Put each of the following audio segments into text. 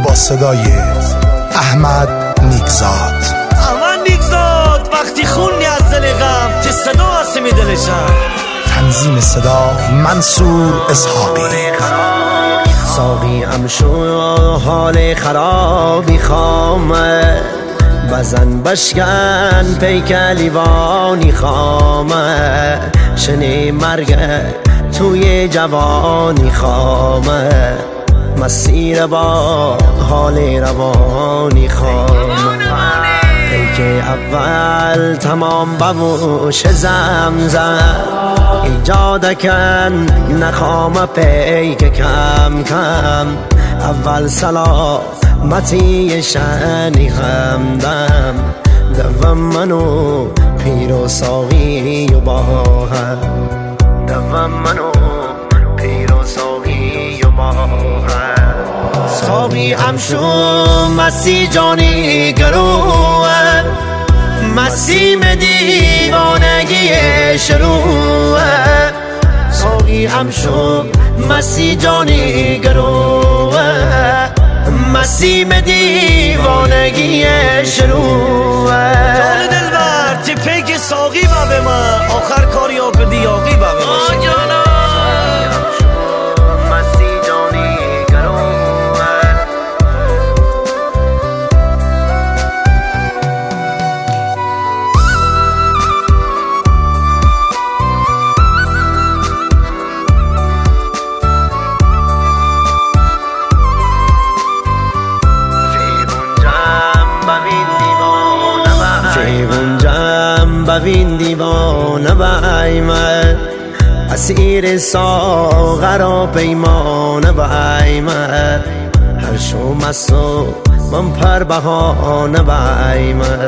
با صدای احمد نیکزاد. وقتی خونی از دل غم چه صدا هستی می دلشم. تنظیم صدا منصور اسحاقی. ساقی امشو حال خرابی خامه، بزن بشکن پیک لیوانی خامه، شنی مرگ توی جوانی خامه، مسیر با حال روانی خامه. پیک اول تمام بموش زمزم، ایجاد کن نخوام پیک کم کم، اول سلامتی شنی همدم، دوم منو پیر و ساقی و با هم، دوم منو پیر و ساقی و با هم. ساقی امشو مسی جانی گروه، مسیم دیوانگی شروعه. ساقی امشو مسی جانی گروه، مسیم دیوانگی شروعه. جان دلبر تی پیک ساقی با به من، آخر کاری ها کردی یاقی با به من. ببین دیوانه بایمه، اسیر ساغر و پیمانه بایمه، هر شو مسو من پر بهانه بایمه،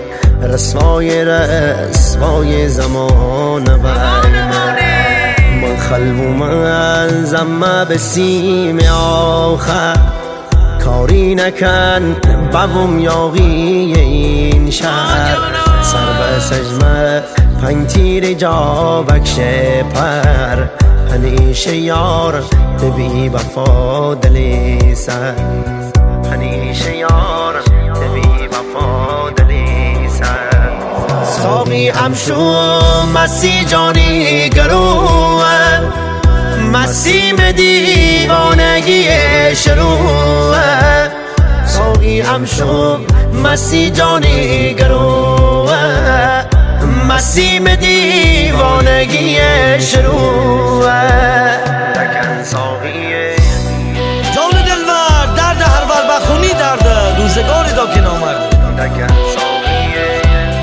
رسوای زمانه بایمه. من خلو من زمه به سیم آخر، کاری نکن بوم یاغی این شهر، سر به سجمه پنج تیر جا بکش پر، همیشه یار تبی وفا دلی سر، همیشه یار تبی وفا دلی سر. ساقی امشو مسی جانی گروه، مسیم دیوانگی شروعه. ساقی امشو مسی جانی گروه، مسیم دیوانگی شروعه. لکن ساقیه جان دلبر درد هر ور بخونی درده، روزگاری دا که نامرد. لکن ساقیه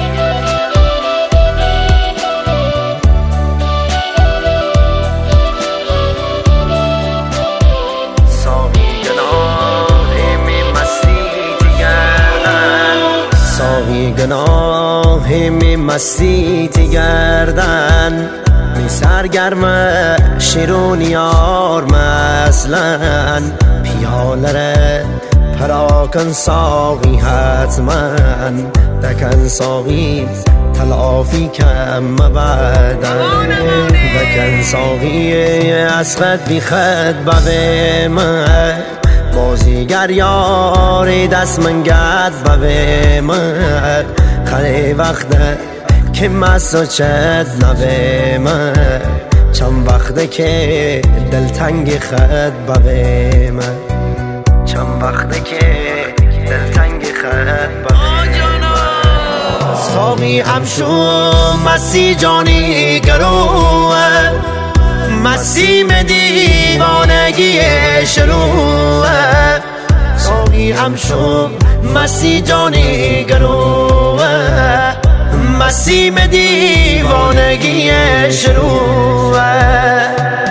گناه می مسیت گردن، می سرگرم شیرون یار مثلا، پیاله ره پراکن ساقی حتما، دکن ساقی تلافی کم بدن، دکن ساقی اسقد بی خد بغه من، بازیگر یاری دست من گرد بوی من، خیلی وقته که مسا چد نوی من، چند وقته که دلتنگ خد بوی من، چند وقته که دلتنگ خد بوی من. ساقی امشو مسی جانی گروه، مسیم دیوانگی شروعه. ساقی امشو مسی جانی گروه، مسیم دیوانگی شروعه.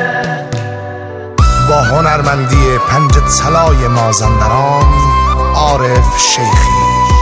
با هنرمندی پنج طلای مازندران عارف شیخی.